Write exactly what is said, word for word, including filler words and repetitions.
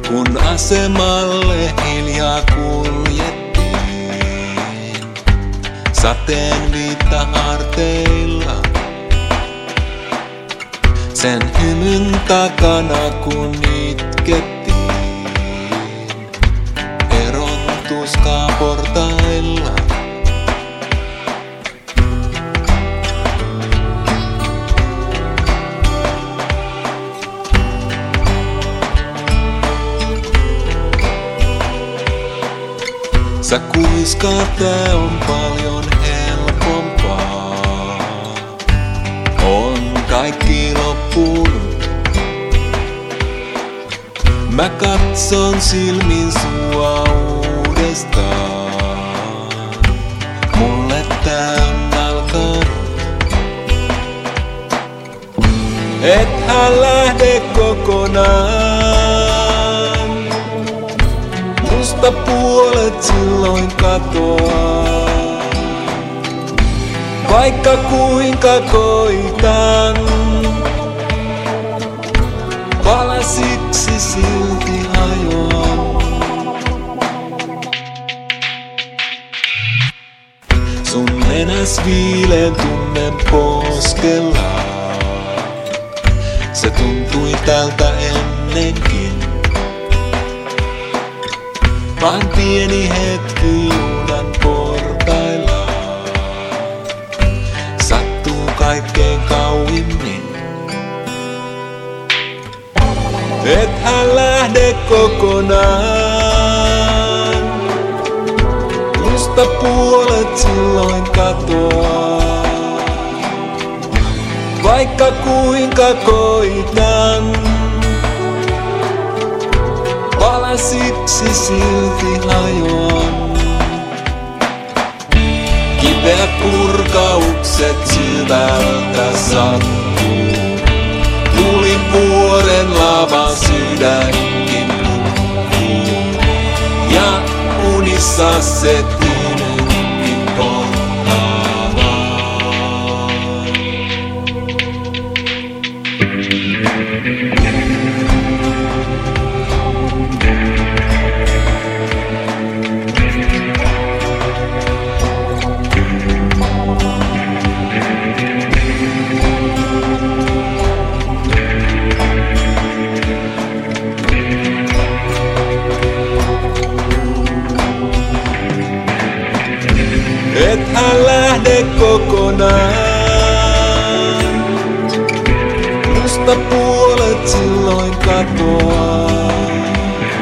kun asemalle hiljaa kuljettiin. Sateen viitta harteilla, sen hymyn takana kun itkettiin. Erontuskaa portailla, sä kuiskaat, tää on paljon helpompaa. On kaikki loppunut. Mä katson silmin sua uudestaan. Mulle tää on alkanut. Ethän lähde kokonaan. Musta puolet silloin katoaa. Vaikka kuinka koitan, palasiksi silti hajoan. Sun nenäs viileen tunnen poskella. Se tuntui tältä ennenkin. Vaan pieni hetki junan portailla sattuu kaikkein kauimmin. Ethän lähde kokonaan. Musta puolet silloin katoaa. Vaikka kuinka koitan, palasiksi silti hajoan. Kipeät purkaukset syvältä sattuu. Tulivuoren lava sydänkin nukkuu. Ja unissa se tyynynkin polttaa vaan. Ethän lähde kokonaan. Musta puolet silloin katoaa.